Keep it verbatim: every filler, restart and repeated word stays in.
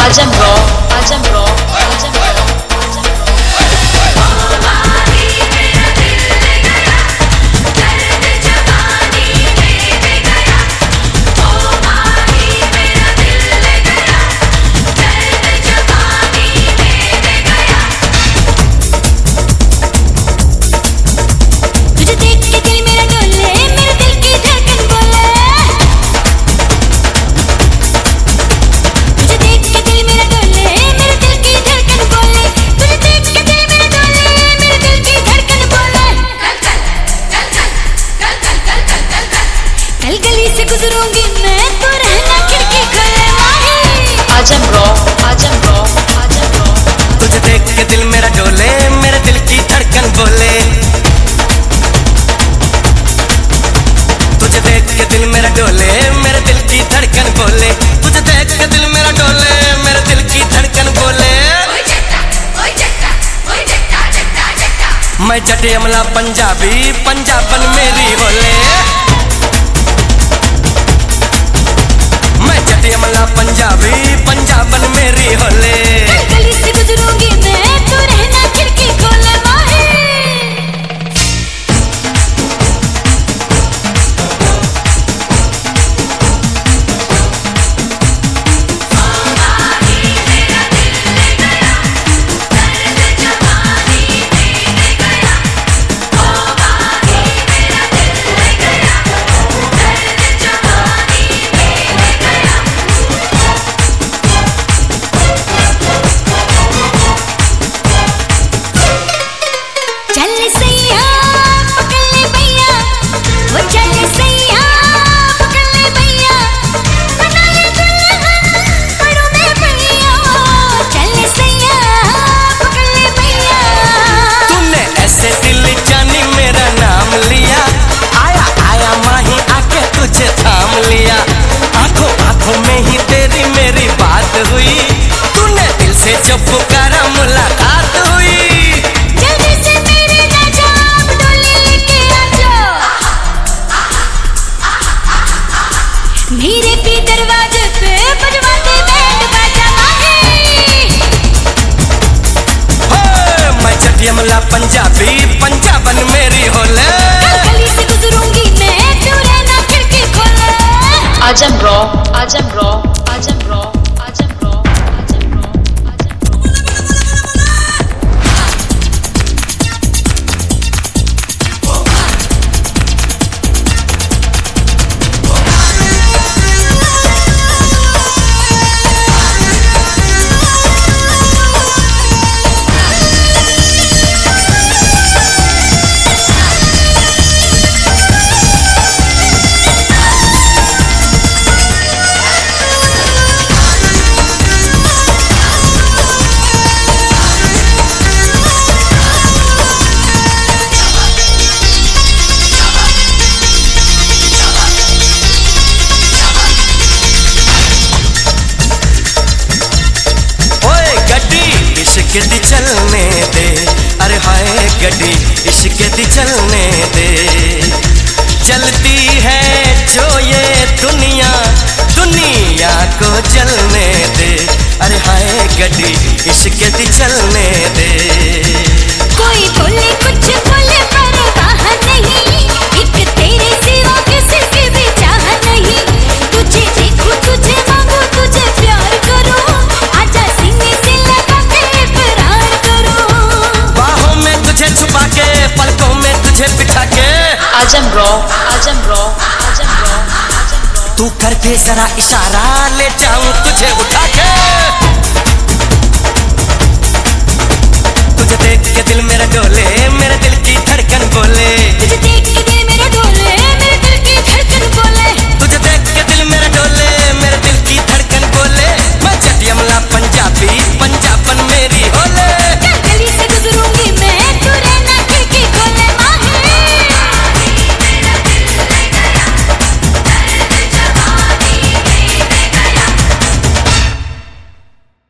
आजम ब्रो, आजम ब्रो, आजम ब्रो। गुजरूंगी मैं तो रहना खिड़की खोले माही। आजम ब्रो, आजम ब्रो, आजम ब्रो। तुझे देख के दिल मेरा डोले, मेरे दिल की धड़कन बोले। तुझे देख के दिल मेरा डोले, मेरे दिल की धड़कन बोले। तुझे देख के दिल मेरा डोले, मेरे दिल की धड़कन बोले। मैं जटे अमला पंजाबी, पंजाबन मेरी होले। अमला पंजाबी, पंजाबन मेरी होले। गली से गुजरूंगी मैं तो रहना खिड़की खोले माही। जब पुकारा मुलाकात हुई, जल्दी से मेरे राजा आप डोली लेके आ जाओ। मेरे भी दरवाजे पे बजवाते बैंड बाजा माही। मैं जटी अमला पंजाबी, पंजाबन मेरी होले। गली से गुजरूंगी मैं तो रहना खिड़की खोले। आजम ब्रो, आजम ब्रो, आजम ब्रो। इश्क दी चलने दे, अरे हाय गड्डी इश्क दी चलने दे। चलती है जो ये दुनिया, दुनिया को चलने दे। अरे हाय गड्डी इश्क दी चलने दे। कोई बोले कुछ बोले परवाह नहीं, एक तेरे सिवा किसी की भी चाह नहीं। तुझे देखूं तुझे मांगू तुझे प्यार करूं, आजा सीने से लगा के इकरार करूं। बाहों में तुझे छुपा के, पलकों में तुझे बिठा के। आजम ब्रो, आजम ब्रो, आजम ब्रो, आजम ब्रो। तू कर दे जरा इशारा, ले जाऊं तुझे उठा के।